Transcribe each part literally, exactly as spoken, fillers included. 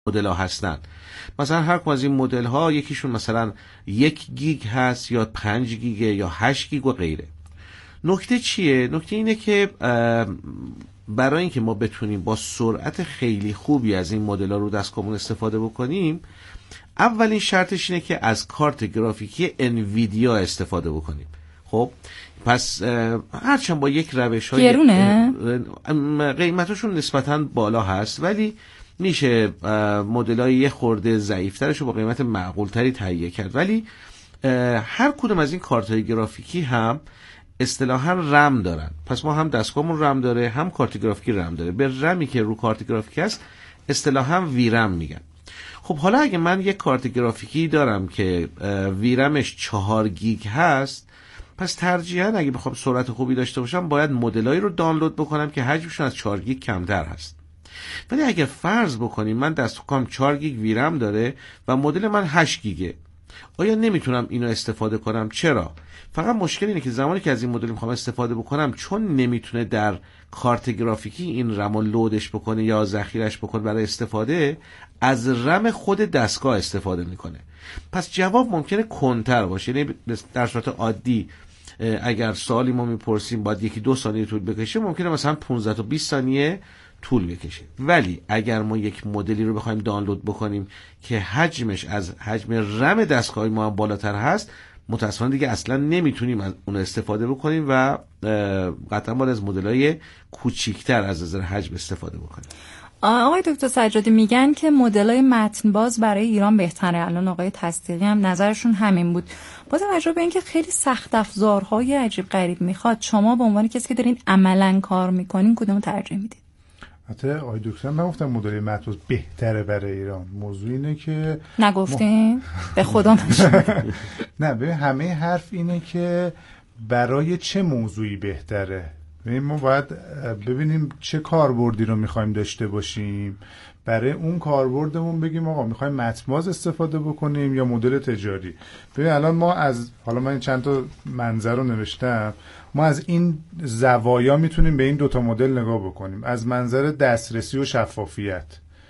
مدل ها هستن. مثلا هر کدوم از این مدل ها یکیشون مثلا یک گیگ هست یا پنج گیگه یا هشت گیگ و غیره. نکته چیه؟ نکته اینه که برای اینکه ما بتونیم با سرعت خیلی خوبی از این مدل ها رو دستگاهمون استفاده بکنیم، اولین شرطش اینه که از کارت گرافیکی انویدیا استفاده بکنیم. خب پس هرچند با یک روش های گرونه قیمتشون نسبتاً بالا هست، ولی میشه مدل‌های یه خورده ضعیف‌ترش رو با قیمت معقول‌تری تهیه کرد. ولی هر کدوم از این کارت‌های گرافیکی هم اصطلاحاً رم دارن. پس ما هم دستگاهمون رم داره، هم کارت گرافیکی رم داره. به رمی که رو کارت گرافیکی هست اصطلاحاً ویرم میگن. خب حالا اگه من یک کارت گرافیکی دارم که ویرمش چهار گیگ هست، پس ترجیحاً اگه بخوام سرعت خوبی داشته باشم باید مدلایی رو دانلود بکنم که حجمشون از چهار گیگ کمتر هست. ولی اگه فرض بکنیم من دستگاهم چهار گیگ ویرم داره و مدل من هشت گیگه، آیا نمیتونم اینو استفاده کنم؟ چرا؟ فقط مشکل اینه که زمانی که از این مدل میخوام استفاده بکنم، چون نمیتونه در کارت گرافیکی این رم رو لودش بکنه یا ذخیرش بکنه برای استفاده، از رم خود دستگاه استفاده میکنه. پس جواب ممکنه کنتر باشه. یعنی در صورت عادی اگر سوالی ما میپرسیم باید یکی دو ثانیه طول بکشه، ممکنه مثلا پانزده تا بیست ثانیه طول بکشه. ولی اگر ما یک مدلی رو بخوایم دانلود بکنیم که حجمش از حجم رم دستگاه ما هم بالاتر هست، متأسفانه دیگه اصلا نمیتونیم از اون استفاده بکنیم و قطعا باید از مدل‌های کوچیک‌تر از نظر حجم استفاده بکنیم. آقای دکتر سجادی میگن که مدل‌های متن باز برای ایران بهتره. الان آقای تصدیقی هم نظرشون همین بود. با توجه به اینکه خیلی سخت افزارهای عجیب غریب میخواد، شما به عنوان کسی که دارین عملاً کار میکنین کدوم ترجیح میدید؟ حتی آقای دکتر من گفتم مدل متن باز بهتره برای ایران. موضوع اینه که نگفتین م... به خدا نه ببین همه حرف اینه که برای چه موضوعی بهتره. ببین ما باید ببینیم چه کاربردی رو میخوایم داشته باشیم، برای اون کاربردمون بگیم آقا میخوایم متن باز استفاده بکنیم یا مدل تجاری. ببین الان ما از حالا من چند تا منظر رو نوشتم، ما از این زوایا میتونیم به این دوتا مدل نگاه بکنیم. از منظر دسترسی و شفافیت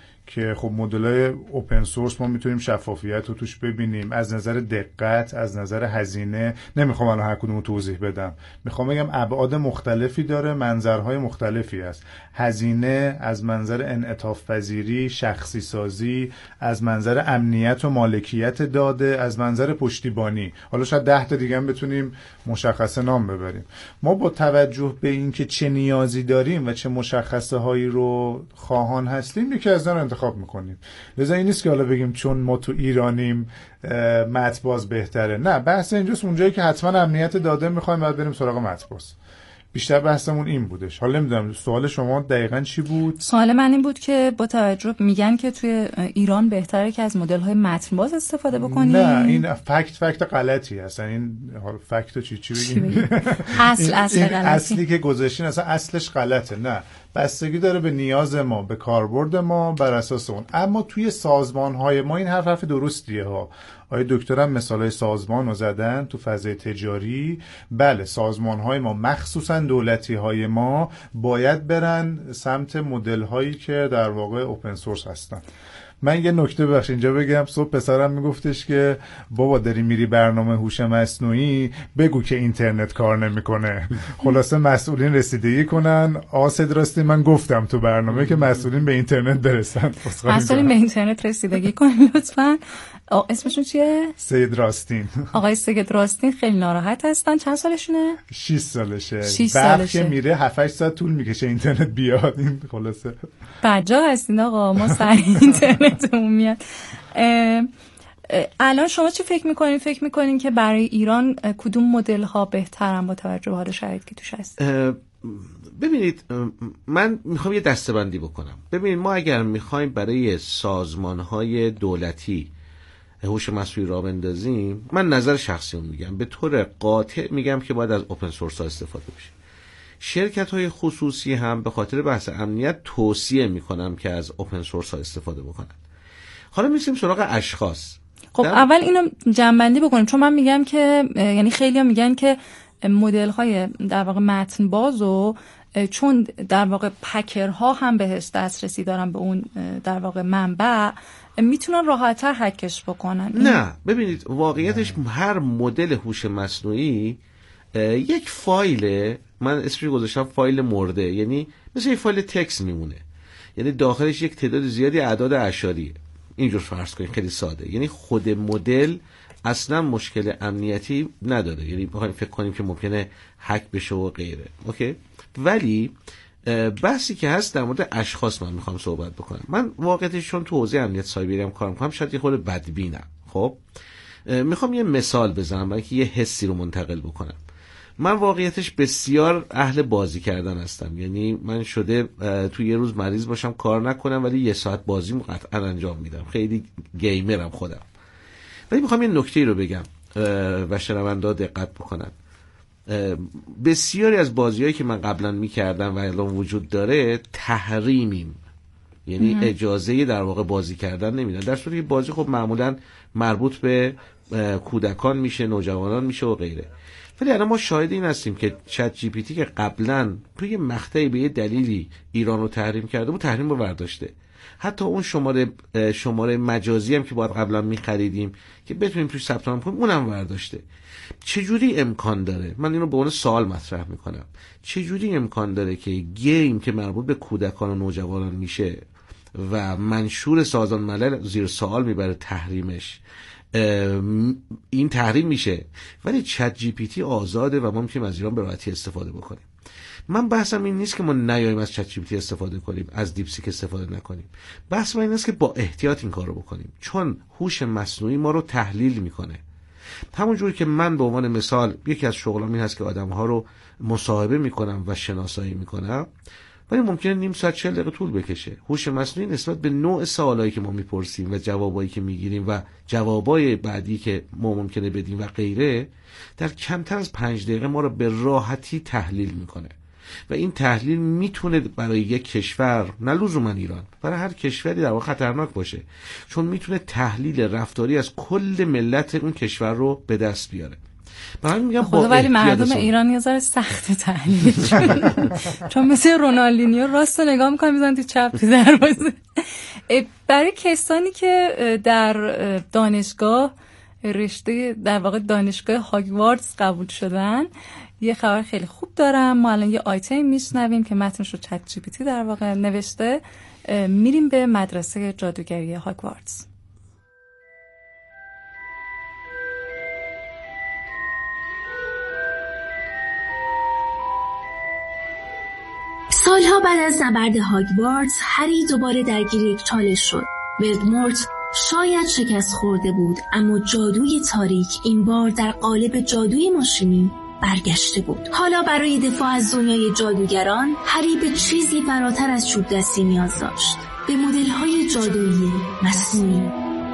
که خب مدل‌های اوپن سورس ما میتونیم شفافیت رو توش ببینیم. از نظر دقت، از نظر هزینه، نمیخوام الان هر کدومو توضیح بدم، میخوام بگم ابعاد مختلفی داره، منظرهای مختلفی هست. هزینه از منظر انعطاف پذیری، شخصی سازی، از منظر امنیت و مالکیت داده، از منظر پشتیبانی. حالا شاید ده تا دیگه هم بتونیم مشخصه نام ببریم. ما با توجه به اینکه چه نیازی داریم و چه مشخصه هایی رو خواهان هستیم یکی از اون انتخاب میکنیم. لذا این نیست که حالا بگیم چون ما تو ایرانیم متن باز بهتره. نه، بحث اینجاست اونجایی که حتما امنیت داده میخوایم بعد بریم سراغ متن باز. بیشتر بحثمون این بودش. حالا نمیدونم سوال شما دقیقاً چی بود؟ سوال من این بود که با توجه میگن که توی ایران بهتره که از مدل‌های متن باز استفاده بکنیم. نه، این فکت فکت غلطی هستن. این حالا فکت چی چی بگیم؟ اصل اصل این غلطی. اصلی که گذاشتین اصلا اصلش غلطه. نه، بستگی داره به نیاز ما، به کاربرد ما، بر اساس اون. اما توی سازمان‌های ما این حرف حرف درستیه ها. آقای دکترم مثالای سازمان رو زدن تو فضای تجاری. بله، سازمان‌های ما مخصوصا دولتی‌های ما باید برن سمت مدل‌هایی که در واقع اوپن سورس هستن. من یه نکته بخش اینجا بگم. صبح پسرم میگفتش که بابا داری میری برنامه هوش مصنوعی بگو که اینترنت کار نمیکنه. خلاصه مسئولین رسیدگی کنن. آسد راستی من گفتم تو برنامه که مسئولین به اینترنت برسن. مسئولین به اینترنت رسیدگی کنن لطفاً. اسمشون چیه؟ سید راستین. آقای سید راستین خیلی ناراحت هستن. چند سالشونه؟ شش سالشه. شش سالشه. که میره هفت هشت ساعت طول میکشه اینترنت بیاد. این خلاصه بجا هستین آقا، ما سر اینترنتمون میاد. الان شما چی فکر میکنین؟ فکر میکنین که برای ایران کدوم مدل ها بهترن با توجه به حال شرایطی که توش هست؟ ببینید، من میخوام یه دسته‌بندی بکنم. ببینید، ما اگر میخوایم برای سازمان‌های دولتی هوش مصنوعی را بندازیم، من نظر شخصی رو میگم، به طور قاطع میگم که باید از اوپن سورس ها استفاده بشه. شرکت‌های خصوصی هم به خاطر بحث امنیت توصیه میکنم که از اوپن سورس ها استفاده بکنن. حالا میرسیم سراغ اشخاص. خب اول اینو جمع‌بندی بکنیم، چون من میگم که یعنی خیلی‌ها میگن که مدل‌های در واقع متن بازو چون در واقع پکرها هم بهش دسترسی دارن به اون در واقع منبع، میتونن راحت‌تر هکش بکنن. نه ببینید واقعیتش هر مدل هوش مصنوعی یک فایل، من اسمش گذاشتم فایل مرده، یعنی مثل یک فایل تکست میمونه، یعنی داخلش یک تعداد زیادی اعداد اعشاریه، اینجور فرض کنید، خیلی ساده. یعنی خود مدل اصلا مشکل امنیتی نداره، یعنی بخوایم فکر کنیم که ممکنه هک بشه و غیره. اوکی، ولی بحثی که هست در مورد اشخاص من میخوام صحبت بکنم. من واقعیتش چون تو حوزه امنیت سایبری هم کار میکنم شاید یه خورده بدبینم. خب میخوام یه مثال بزنم برای که یه حسی رو منتقل بکنم. من واقعیتش بسیار اهل بازی کردن هستم، یعنی من شده تو یه روز مریض باشم کار نکنم ولی یه ساعت بازی قطعا انجام میدم، خیلی گیمرم خودم. ولی میخوام یه نکته رو بگم و شنونده دقت بکنن. بسیاری از بازی‌هایی که من قبلا میکردم و الان وجود داره تحریمیم، یعنی مم. اجازه در واقع بازی کردن نمیدن، در صورتی که بازی خب معمولا مربوط به کودکان میشه، نوجوانان میشه و غیره. ولی الان ما شاهد این هستیم که چت جی پی تی که قبلا توی مقطعی به یه دلیلی ایران رو تحریم کرده بود تحریم رو برداشته. حتی اون شماره شماره مجازی هم که باید قبلا می‌خریدیم که بتونیم توش ثبت نام کنیم اونم برداشته. چجوری امکان داره؟ من اینو به عنوان سوال مطرح میکنم. چجوری امکان داره که گیم که مربوط به کودکان و نوجوانان میشه و منشور سازمان ملل زیر سوال میبره تحریمش، این تحریم میشه ولی چت جی پی تی آزاده و ما میتونیم از ایران به راحتی استفاده بکنیم؟ من بحثم این نیست که ما نیاییم از چت جی پی تی استفاده کنیم، از دیپ سیک استفاده نکنیم. بحثم این است که با احتیاط این کارو بکنیم، چون هوش مصنوعی ما رو تحلیل میکنه. همونجوری که من به عنوان مثال یکی از شغلام این هست که آدم‌ها رو مصاحبه میکنم و شناسایی میکنم، ولی ممکنه نیم ساعت چهل دقیقه طول بکشه. هوش مصنوعی نسبت به نوع سوالایی که ما میپرسیم و جوابایی که میگیریم و جوابای بعدی که ما ممکنه بدیم و غیره، در کمتر از پنج دقیقه ما رو به راحتی تحلیل میکنه. و این تحلیل میتونه برای یک کشور، نه لزوما ایران، برای هر کشوری در واقع خطرناک باشه، چون میتونه تحلیل رفتاری از کل ملت اون کشور رو به دست بیاره. من میگم با ولی مردم ایران یه ذره سخت تحلیل چون مثل رونالدینیو راست نگاه میکنه میزنن تو چپ تو دروازه. برای کسانی که در دانشگاه رشته در واقع دانشگاه هاگوارتس قبول شدن، یه خبر خیلی خوب دارم. ما الان یه آیتم میشنویم که متنش رو چت جی پی تی در واقع نوشته. میریم به مدرسه جادوگری هاگوارتس. سالها بعد از نبرد هاگوارتس، هری دوباره درگیر یک چالش شد. ولدمورت شاید شکست خورده بود، اما جادوی تاریک این بار در قالب جادوی ماشینی برگشته بود. حالا برای دفاع از دنیای جادوگران، هری به چیزی فراتر از چوب دستی نیاز داشت. به مدل‌های جادویی مصنوعی.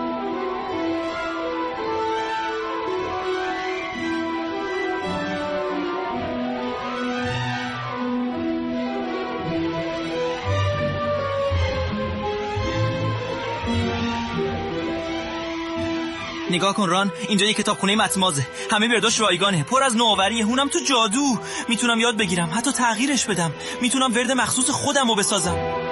نگاه کن ران، اینجا یه کتابخونه متمازه، همه برداشت رایگانه، پر از نوآوریه، هونم تو جادو. میتونم یاد بگیرم، حتی تغییرش بدم، میتونم ورد مخصوص خودم رو بسازم.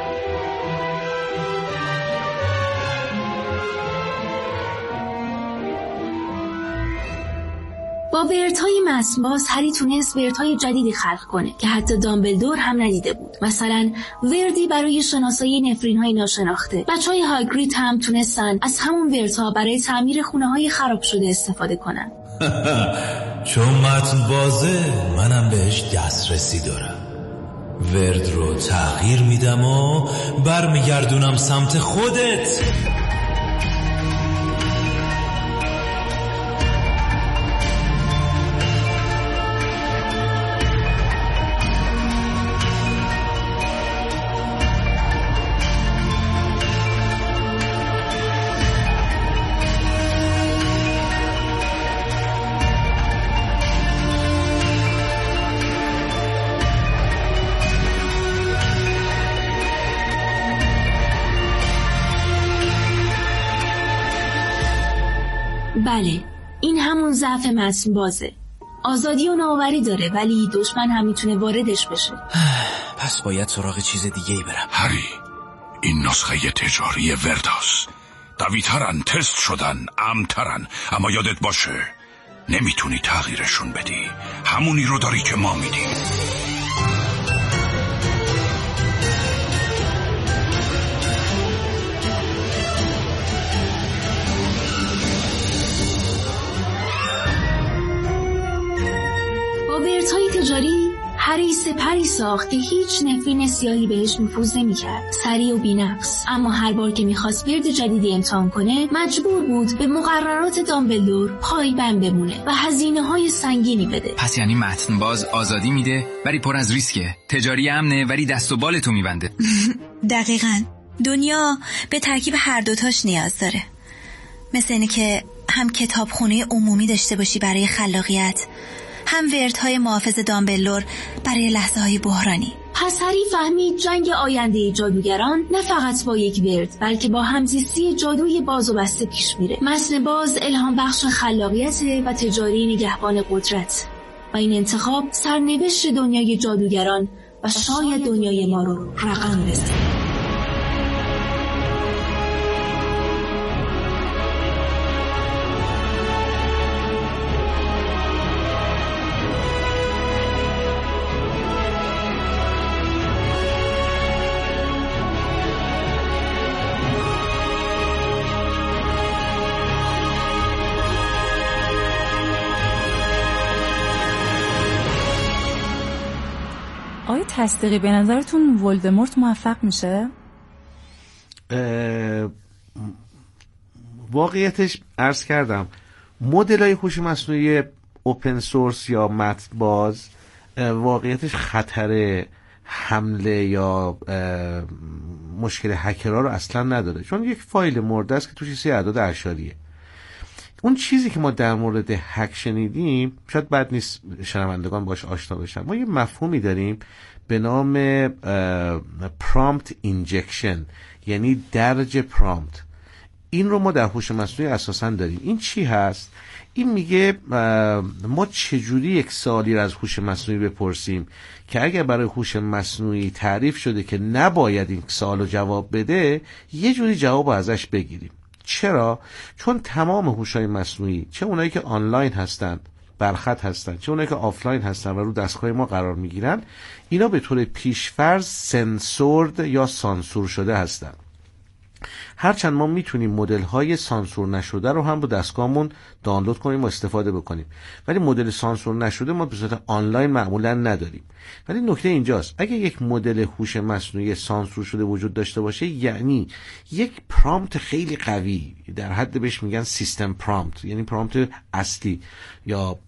با وردهای متن‌باز هری تونست وردهای جدیدی خلق کنه که حتی دامبلدور هم ندیده بود. مثلا وردی برای شناسایی نفرین‌های ناشناخته. بچه‌های هاگرید هم تونستن از همون وردها برای تعمیر خونه‌های خراب شده استفاده کنن. چون متن‌بازه منم بهش دسترسی دارم. ورد رو تغییر میدم و برمیگردونم سمت خودت. بله، این همون ضعف متن‌بازه. آزادی و نوآوری داره ولی دشمن هم میتونه واردش بشه. پس باید سراغ چیز دیگه ای برم. هری، این نسخه تجاری ورداست. قوی‌ترن، تست شدن، امن‌ترن، اما یادت باشه نمیتونی تغییرشون بدی. همونی رو داری که ما میدیم. با ورت‌های تجاری هری سپری ساخت که هیچ نفرین سیاهی بهش نفوذ نمی‌کرد. سریع و بی‌نقص، اما هر بار که می‌خواست ورد جدیدی امتحان کنه مجبور بود به مقررات دامبلدور پایبند بمونه و هزینه‌های سنگینی بده. پس یعنی متن باز آزادی میده ولی پر از ریسکه. تجاری امنه ولی دست و بالتو میبنده. دقیقاً. دنیا به ترکیب هر دوتاش نیاز داره. مثل اینه که هم کتابخونه عمومی داشته باشی برای خلاقیت، هم وردهای محافظ دامبلدور برای لحظه های بحرانی. پس هری فهمید جنگ آینده جادوگران نه فقط با یک ورد بلکه با همزیستی جادوی باز و بسته پیش میره. متن باز الهام بخش خلاقیت و تجاری نگهبان قدرت و این انتخاب سرنوشت دنیای جادوگران و شاید دنیای ما رو رقم بزنه. آیا تصدیقی به نظرتون ولدمورت موفق میشه؟ واقعیتش عرض کردم مدل‌های هوش مصنوعی اوپن سورس یا متن باز واقعیتش خطر حمله یا مشکل هکرها رو اصلا نداره، چون یک فایل مرده است که توش سه اعداد اعشاریه. اون چیزی که ما در مورد هک شنیدیم شاید بد نیست شنوندگان باش آشنا بشن. ما یه مفهومی داریم به نام پرامپت اینجکشن، یعنی درج پرامپت. این رو ما در هوش مصنوعی اساساً داریم. این چی هست؟ این میگه ما چجوری یک سوالی رو از هوش مصنوعی بپرسیم که اگر برای هوش مصنوعی تعریف شده که نباید این سوال رو جواب بده، یه جوری جواب ازش بگیریم. چرا؟ چون تمام هوش‌های مصنوعی، چه اونایی که آنلاین هستند برخط هستند، چه اونایی که آفلاین هستند و رو دستگاه ما قرار میگیرن، اینا به طور پیشفرض سنسورد یا سانسور شده هستند. هرچند ما میتونیم مدل های سانسور نشده رو هم رو دستگاهمون دانلود کنیم و استفاده بکنیم، ولی مدل سانسور نشده ما به صورت آنلاین معمولا نداریم. ولی نکته اینجاست، اگه یک مدل هوش مصنوعی سانسور شده وجود داشته باشه، یعنی یک پرامپت خیلی قوی، در حد بهش میگن سیستم پرامپت، یعنی پرامپت اصلی یا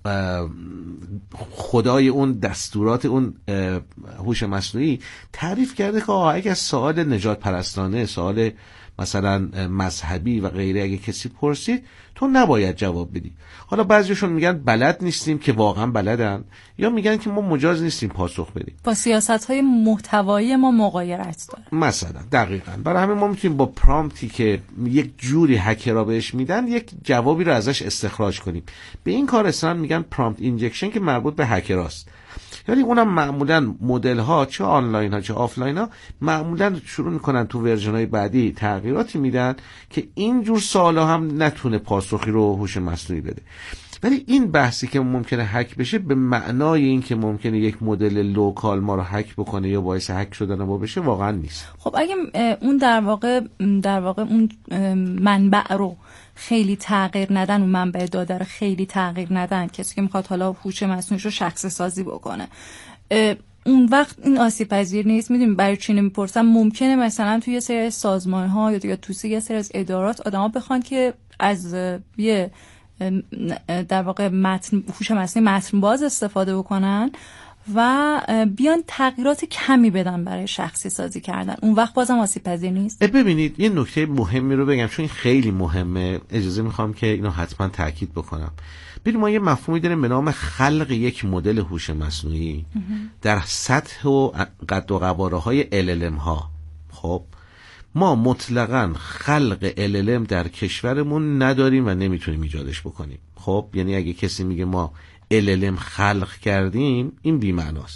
خدای اون دستورات اون هوش مصنوعی تعریف کرده که اگه سوال نجات پرستانه، سوال مثلا مذهبی و غیره اگه کسی پرسید تو نباید جواب بدی. حالا بعضیشون میگن بلد نیستیم که واقعا بلدن، یا میگن که ما مجاز نیستیم پاسخ بدیم. با سیاست‌های محتوایی ما مغایرت داره مثلا. دقیقاً. برای همین ما میتونیم با پرامپتی که یک جوری هکرها بهش میدن یک جوابی رو ازش استخراج کنیم. به این کار اصلا میگن پرامپت اینجکشن که مربوط به هکراست. یعنی اونم معمولا مدل ها چه آنلاین ها چه آفلاین ها معمولا شروع میکنن تو ورژن های بعدی تغییراتی میدن که اینجور سوالا هم نتونه پاسخی رو هوش مصنوعی بده. ولی این بحثی که ممکنه هک بشه به معنای این که ممکنه یک مدل لوکال ما رو هک بکنه یا باعث هک شدن ما بشه واقعا نیست. خب اگه اون در واقع در واقع اون منبع رو خیلی تغییر ندن، اون منبع داده رو خیلی تغییر ندن، کسی که میخواد حالا هوش مصنوعیش رو شخص سازی بکنه، اون وقت این آسیب پذیر نیست. میدونیم برای چی نمیپرسم؟ ممکنه مثلا توی یه سری از سازمان‌ها یا توی یه سری از ادارات آدما بخوان که از یه در واقع متن هوش مصنوعی متن باز استفاده بکنن و بیان تغییرات کمی بدن برای شخصی سازی کردن، اون وقت بازم آسیب پذیر نیست. ببینید یه نکته مهمی رو بگم چون این خیلی مهمه، اجازه میخوام که اینو حتما تاکید بکنم. ببینید ما یه مفهومی داریم به نام خلق یک مدل هوش مصنوعی در سطح و قد و قواره ال ال ام ها. خب ما مطلقاً خلق ال ال ام در کشورمون نداریم و نمیتونیم ایجادش بکنیم. خب یعنی اگه کسی میگه ما ال ال ام خلق کردیم این بی‌معناست.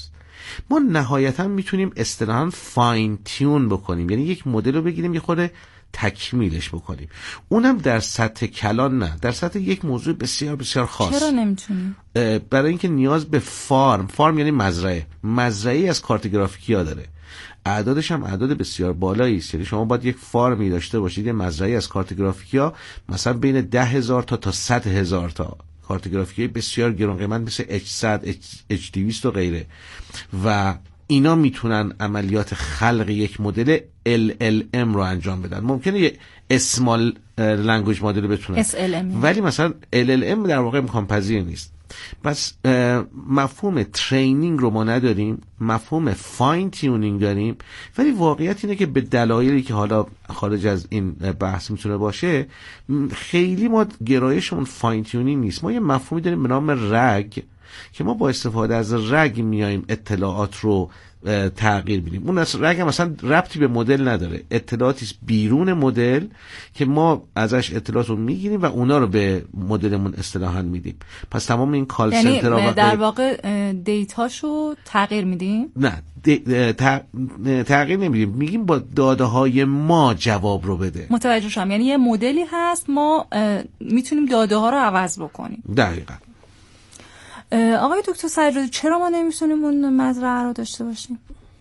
ما نهایتا میتونیم اصطلاحاً فاین تیون بکنیم، یعنی یک مدل رو بگیریم یه خورده تکمیلش بکنیم، اونم در سطح کلان نه، در سطح یک موضوع بسیار بسیار خاص. چرا نمیتونیم؟ برای اینکه نیاز به فارم، فارم یعنی مزرعه، مزرعه‌ای از کارت گرافیکی ها داره، اعدادش هم اعداد بسیار بالایی است. یعنی شما باید یک فارمی داشته باشید، یه مزرعه‌ای از کارت گرافیکی ها، مثلا بین ده هزار تا تا صد هزار تا کارت گرافیکی بسیار گران قیمت مثل اچ صد، اچ دویست و غیره، و اینا میتونن عملیات خلق یک مدل ال ال ام رو انجام بدن. ممکنه یه اسمال لنگویج مدل بتونن اس ال ام، ولی مثلا ال ال ام در واقع امکان پذیر نیست. پس مفهوم ترینینگ رو ما نداریم، مفهوم فاین تیونینگ داریم، ولی واقعیت اینه که به دلایلی که حالا خارج از این بحث میتونه باشه، خیلی ما گرایشمون فاین تیونینگ نیست. ما یه مفهومی داریم به نام رگ که ما با استفاده از رگ میایم اطلاعات رو تغییر میدیم. اون رگ هم مثلا ربطی به مدل نداره، اطلاعاتی بیرون مدل که ما ازش اطلاعات رو میگیریم و اونا رو به مدلمون اصطلاحاً میدیم. پس تمام این کال یعنی سنتر ها در واقع دیتاشو تغییر میدیم؟ نه، تغییر نمیدیم، میگیم با داده های ما جواب رو بده. متوجه شدم. یعنی یه مدلی هست، ما میتونیم داده ها رو عوض بکنیم. دقیقاً. آقای دکتر سجادی، چرا ما نمیتونیم اون مزرعه رو داشته باشیم؟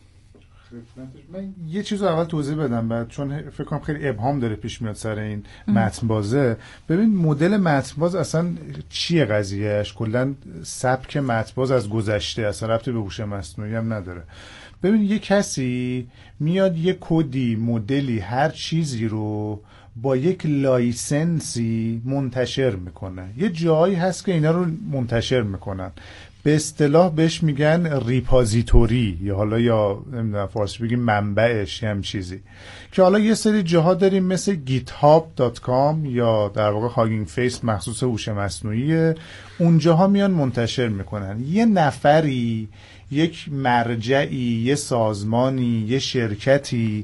من یه چیز رو اول توضیح بدم بعد، چون فکر کنم خیلی ابهام داره پیش میاد سر این متن بازه. ببین مدل متن باز اصلا چیه قضیهش؟ کلا سبک متن باز از گذشته، اصلا ربطی به هوش مصنوعی هم نداره. ببین یه کسی میاد یه کدی، مدلی، هر چیزی رو با یک لایسنسی منتشر میکنه. یه جایی هست که اینا رو منتشر میکنن، به اصطلاح بهش میگن ریپازیتوری، یا حالا یا نمیدونم فارسی بگیم منبعش، هم چیزی که حالا یه سری جاها داریم مثل گیت هاب دات کام یا در واقع هاگینگ فیس مخصوص هوش مصنوعی، اونجاها میان منتشر میکنن. یه نفری، یک مرجعی، یه سازمانی، یه شرکتی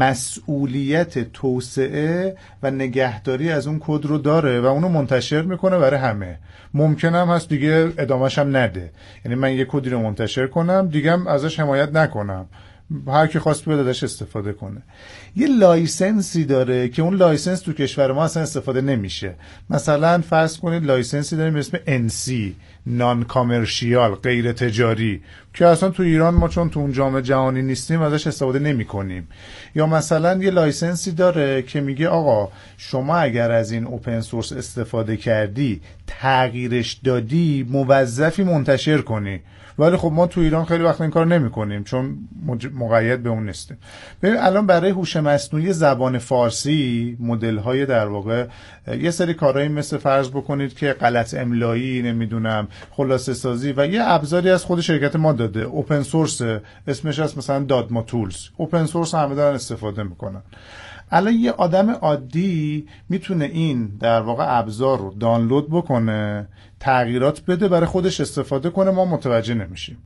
مسئولیت توسعه و نگهداری از اون کد رو داره و اونو منتشر میکنه برای همه. ممکن هم هست دیگه ادامه‌ش هم نده، یعنی من یه کدی رو منتشر کنم دیگه هم ازش حمایت نکنم، هر کی خواست بیاد ازش استفاده کنه. یه لایسنسی داره که اون لایسنس تو کشور ما اصلا استفاده نمیشه. مثلا فرض کنید لایسنسی داریم به اسم ان سی، نان کامرشیال، غیر تجاری، که اصلا تو ایران ما چون تو اون جامعه جهانی نیستیم ازش استفاده نمی کنیم. یا مثلا یه لایسنسی داره که میگه آقا شما اگر از این اوپن سورس استفاده کردی، تغییرش دادی، موظفی منتشر کنی. ولی خب ما تو ایران خیلی وقت این کار نمی کنیم چون مقید به اون نیستیم. ببین الان برای هوش مصنوعی زبان فارسی مدل های در واقع یه سری کارهایی مثل فرض بکنید که غلط املایی، نمیدونم خلاصه سازی و یه ابزاری از خود شرکت ما داده، اوپن سورس، اسمش هست مثلا دادما تولز، اوپن سورس همه دارن استفاده میکنن. الان یه آدم عادی میتونه این در واقع ابزار رو دانلود بکنه، تغییرات بده، برای خودش استفاده کنه، ما متوجه نمیشیم.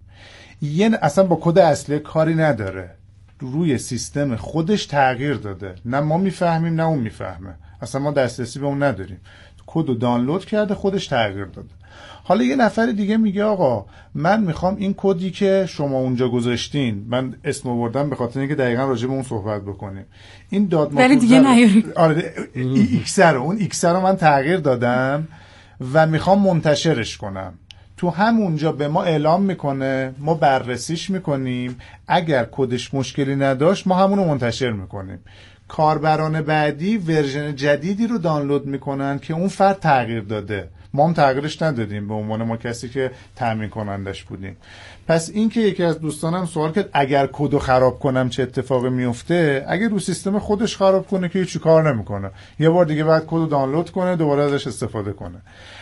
یه اصلا با کد اصلی کاری نداره، روی سیستم خودش تغییر داده، نه ما میفهمیم نه اون میفهمه، اصلا ما دسترسی به اون نداریم. کد رو دانلود کرده، خودش تغییر داده. حالا یه نفر دیگه میگه آقا من میخوام این کدی که شما اونجا گذاشتین، من اسم آوردم به خاطر اینکه دقیقاً راجع به اون صحبت بکنیم، این داد ولی دیگه نیارید. آره ایکس رو، اون ایکس رو من تغییر دادم و میخوام منتشرش کنم. تو همونجا به ما اعلام میکنه، ما بررسیش میکنیم، اگر کدش مشکلی نداشت ما همونو منتشر میکنیم. کاربران بعدی ورژن جدیدی رو دانلود میکنن که اون فرد تغییر داده، ما هم تغییرش ندادیم به عنوان ما کسی که تامین کنندش بودیم. پس این که یکی از دوستانم سوال کرد اگر کدو خراب کنم چه اتفاقی میفته، اگر رو سیستم خودش خراب کنه که هیچ کار نمیکنه، یه بار دیگه بعد کدو دانلود کنه، دوباره ازش استفاده کنه.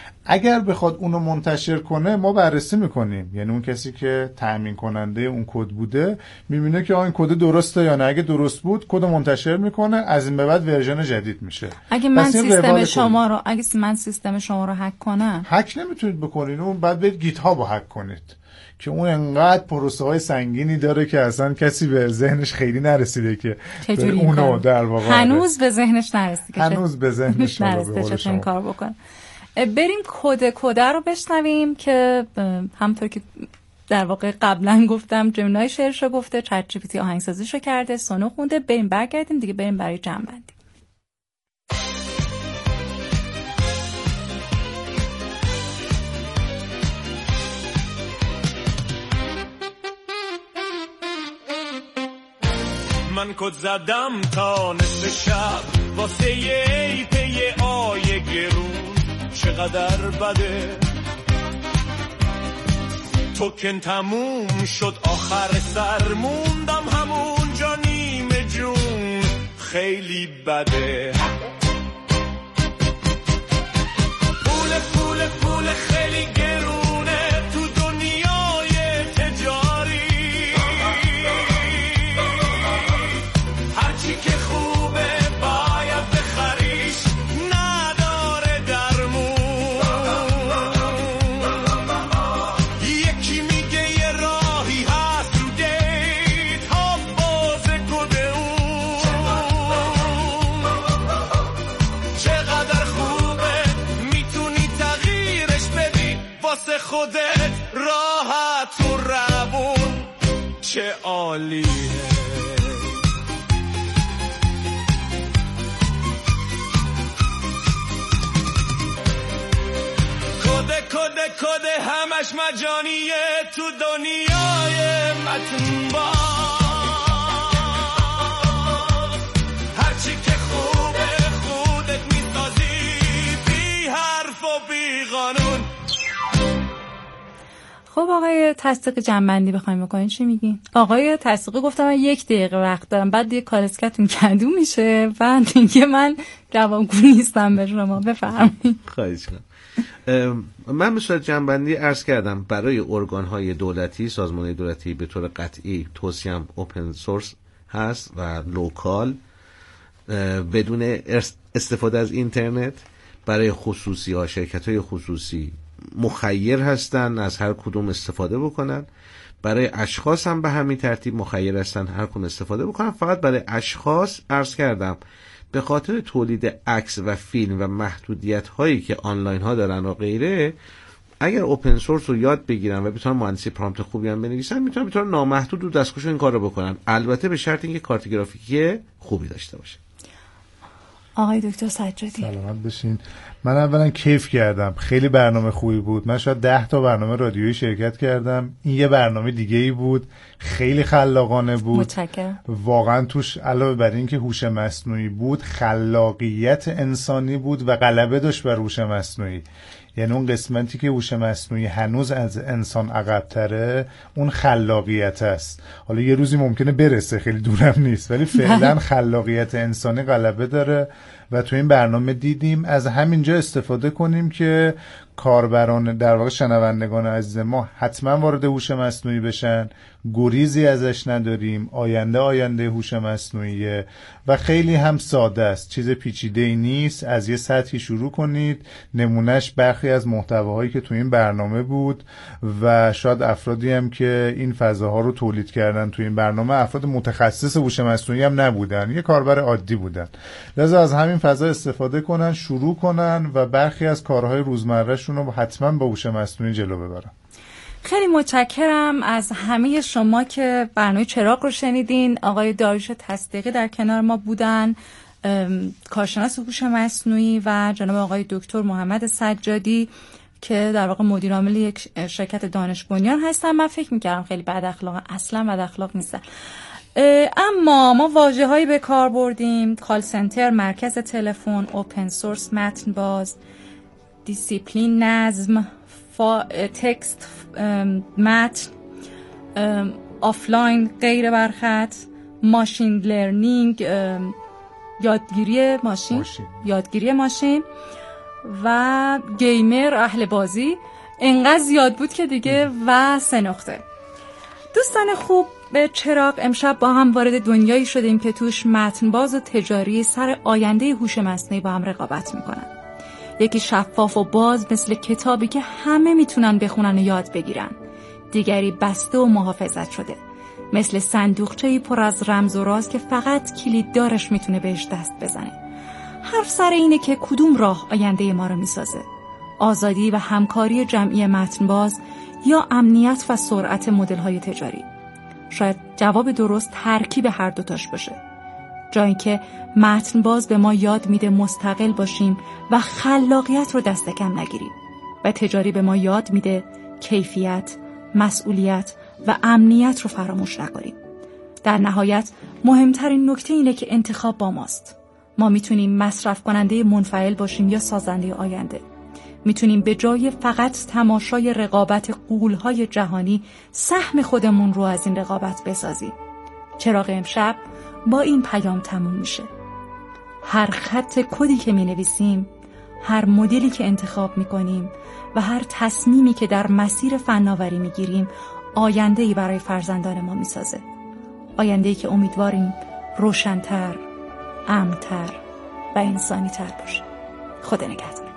اگر بخواد اونو منتشر کنه ما بررسی میکنیم، یعنی اون کسی که تامین کننده اون کد بوده میبینه که این کد درسته یا نه. اگه درست بود کدو منتشر میکنه، از این به بعد ورژن جدید میشه. اگه من سیستم شما رو اگه من سیستم شما رو هک کنم، هک نمیتونید بکنید، اون بعد برید گیت هاب رو هک کنید که اون انقدر پروسه های سنگینی داره که اصلا کسی به ذهنش خیلی نرسیده که اونو در واقع هنوز به ذهنش نرسیده هنوز به ذهنش نرسیده چطور این کار بکنه. بریم کد کد رو بشنویم که همونطور که در واقع قبلا گفتم جمنای شعرشو گفته، چت جی پی تی آهنگسازیشو کرده، سونو خونده. بریم برگردیم دیگه، بریم برای جنبندی. من کد زدم تا نصف شب واسه یه پی آی گرون، چقدر بده توکن تموم شد آخر سر، موندم همونجا نیمه جون، خیلی بده. پول پول پول خیلی گرونه تو دنیای تجاری، هرچی که خوبه باید بخریش، نداره درمون. یکی میگه یه راهی هست رو دیت ها بازه کده اون، چقدر خوبه میتونی تغییرش بدی واسه خودت راحت و روون، چه عالیه. کده کده کده همش مجانیه تو دنیای متن باز، هرچی که خوبه خودت میسازی بی حرف و بی قانون. خب آقای تصدیق جنبندی بخوایم بکنین چی میگین؟ آقای تصدیق گفتم من یک دقیقه وقت دارم، بعد دیگه کالسکتون کدو میشه و دیگه من جوابگو نیستم به شما. بفرمایید. خواهش کنم. من به صورت جنبندی عرض کردم برای ارگان‌های دولتی، سازمان‌های دولتی به طور قطعی توصیه‌ام اوپن سورس هست و لوکال بدون استفاده از اینترنت. برای خصوصی ها، شرکت‌های خصوصی مخیر هستن از هر کدوم استفاده بکنن، برای اشخاص هم به همین ترتیب مخیر هستن هر کدوم استفاده بکنن. فقط برای اشخاص عرض کردم به خاطر تولید عکس و فیلم و محدودیت هایی که آنلاین ها دارن و غیره، اگر اوپن سورس رو یاد بگیرن و بتونن مهندسی پرامپت خوبی هم بنویسن، میتونن به طور نامحدود رو دستخوش این کار رو بکنن، البته به شرط اینکه کارت گرافیکی خوبی داشته باشه. آقای دکتر سجادی سلامت بشین. من اولا کیف کردم، خیلی برنامه خوبی بود. من شاید ده تا برنامه رادیویی شرکت کردم، این یه برنامه دیگه ای بود، خیلی خلاقانه بود. متشکرم. واقعا توش علاوه بر این که هوش مصنوعی بود، خلاقیت انسانی بود و غلبه داشت بر هوش مصنوعی. یعنی اون قسمتی که هوش مصنوعی هنوز از انسان عقب‌تره، اون خلاقیت است. حالا یه روزی ممکنه برسه، خیلی دورم نیست، ولی فعلا خلاقیت انسانی غلبه داره و تو این برنامه دیدیم. از همینجا استفاده کنیم که کاربران، در واقع شنوندگان عزیز ما حتما وارد هوش مصنوعی بشن، گریزی ازش نداریم، آینده آینده هوش مصنوعیه و خیلی هم ساده است، چیز پیچیده‌ای نیست. از یه سطحی شروع کنید، نمونهش برخی از محتواهایی که تو این برنامه بود و شاید افرادی هم که این فضاها رو تولید کردن تو این برنامه افراد متخصص هوش مصنوعی هم نبودن، یه کاربر عادی بودن. لذا از همین فضا استفاده کنن، شروع کنن و برخی از کارهای روزمرهشون رو حتما با هوش مصنوعی جلو ببرن. خیلی متشکرم از همه شما که برنامه چراغ رو شنیدین. آقای داریوش تصدیقی در کنار ما بودن، کارشناس هوش مصنوعی، و جناب آقای دکتر محمد سجادی که در واقع مدیر عامل یک شرکت دانش بنیان هستن. من فکر می‌کردم خیلی بد اخلاق، اصلا بد اخلاق نیستن. اما ما واژه‌هایی به کار بردیم: کال سنتر، مرکز تلفن، اوپن سورس، متن باز، دیسیپلین، نظم، فا... تکست، متن، آفلاین، غیر برخط، ماشین لرنینگ، یادگیری ماشین. ماشین یادگیری ماشین و گیمر، اهل بازی. انقدر زیاد بود که دیگه و سه نقطه. دوستان خوب، به چراغ امشب با هم وارد دنیایی شدیم که توش متن باز و تجاری سر آینده هوش مصنوعی با هم رقابت میکنن. یکی شفاف و باز مثل کتابی که همه میتونن بخونن و یاد بگیرن، دیگری بسته و محافظت شده مثل صندوقچه‌ای پر از رمز و راز که فقط کلیددارش میتونه بهش دست بزنه. حرف سر اینه که کدوم راه آینده ما رو میسازه. آزادی و همکاری جمعی متن باز یا امنیت و سرعت مدل‌های تجاری؟ شاید جواب درست ترکیب هر دوتاش باشه. جایی که متن باز به ما یاد میده مستقل باشیم و خلاقیت رو دست کم نگیریم و تجاری به ما یاد میده کیفیت، مسئولیت و امنیت رو فراموش نکنیم. در نهایت مهمترین نکته اینه که انتخاب با ماست. ما میتونیم مصرف کننده منفعل باشیم یا سازنده آینده. میتونیم به جای فقط تماشای رقابت غول‌های جهانی سهم خودمون رو از این رقابت بسازیم. چراغ امشب با این پیام تموم میشه. هر خط کدی که مینویسیم، هر مدلی که انتخاب میکنیم و هر تصمیمی که در مسیر فناوری میگیریم آینده‌ای برای فرزندان ما میسازه. آینده‌ای که امیدواریم روشن‌تر، امن‌تر و انسانی‌تر باشه. خدا نگهدار.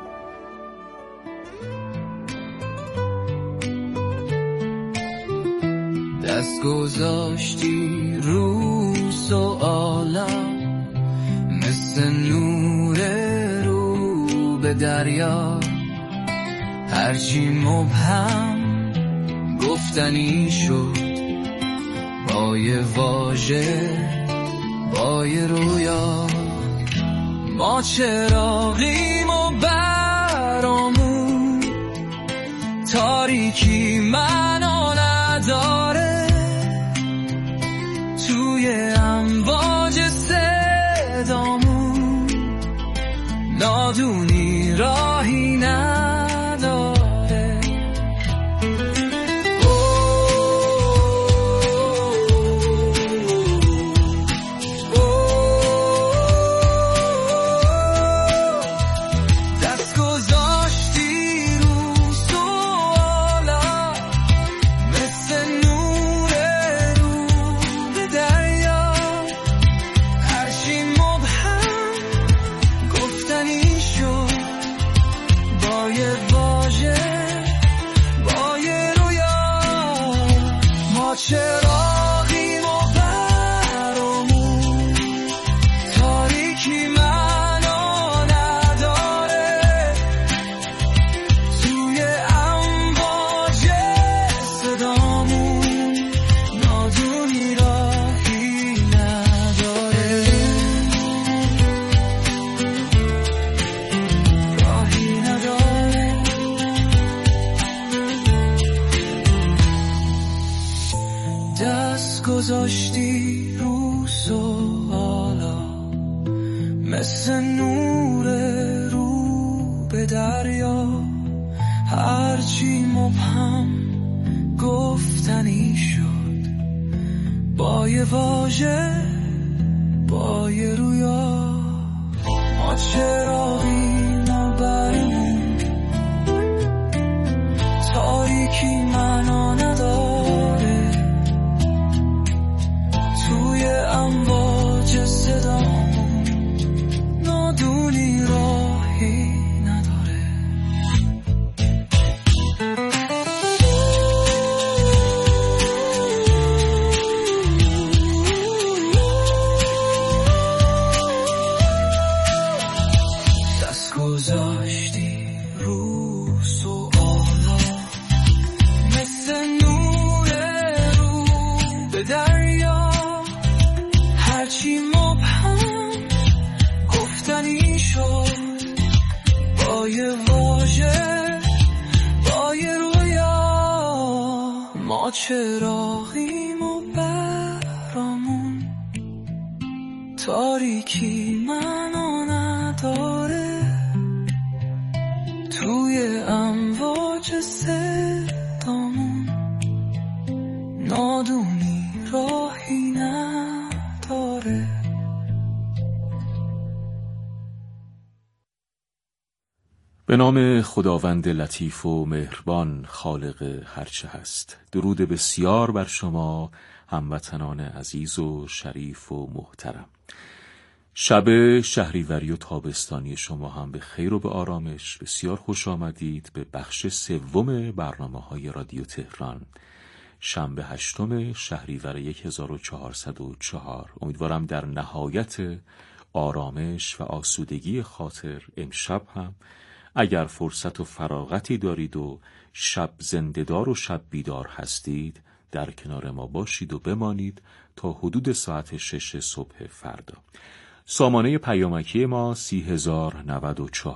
دست گذاشتی رو سوالم، مثل نور رو به دریا، هرچی مبهم گفتنی شد با یه واژه، با یه رویا. ما چراغیم و برامون تاریکی منو نداره، توی امواج صدامون نادونی راهی نداره. گذاشتی رو سوالا، مثل نور رو به دریا، هرچی مبهم گفتنی شد با یه واژه، با یه رویا. ما چراغیم و برمون تاریکی منو نداره، توی امواج صدامون نادونی راهی نداره. دست گذاشتی رو سوالا، مثل نور رو به دریا، هرچی مبهم گفتنی شد با یه واژه، با یه رویا. ما چراغیم و برامون تاریکی منو نداره، توی امواج صدامون نادونی راهی نداره. به نام خداوند لطیف و مهربان خالق هرچه هست. درود بسیار بر شما هموطنان عزیز و شریف و محترم. شب شهریوری و تابستانی شما هم به خیر و به آرامش. بسیار خوش آمدید به بخش سوم برنامه‌های رادیو تهران، شنبه هشتم شهریور هزار و چهارصد و چهار. امیدوارم در نهایت آرامش و آسودگی خاطر امشب هم اگر فرصت و فراغتی دارید و شب زنده‌دار و شب بیدار هستید، در کنار ما باشید و بمانید تا حدود ساعت شش صبح فردا. سامانه پیامکی ما سی هزار نود و چهار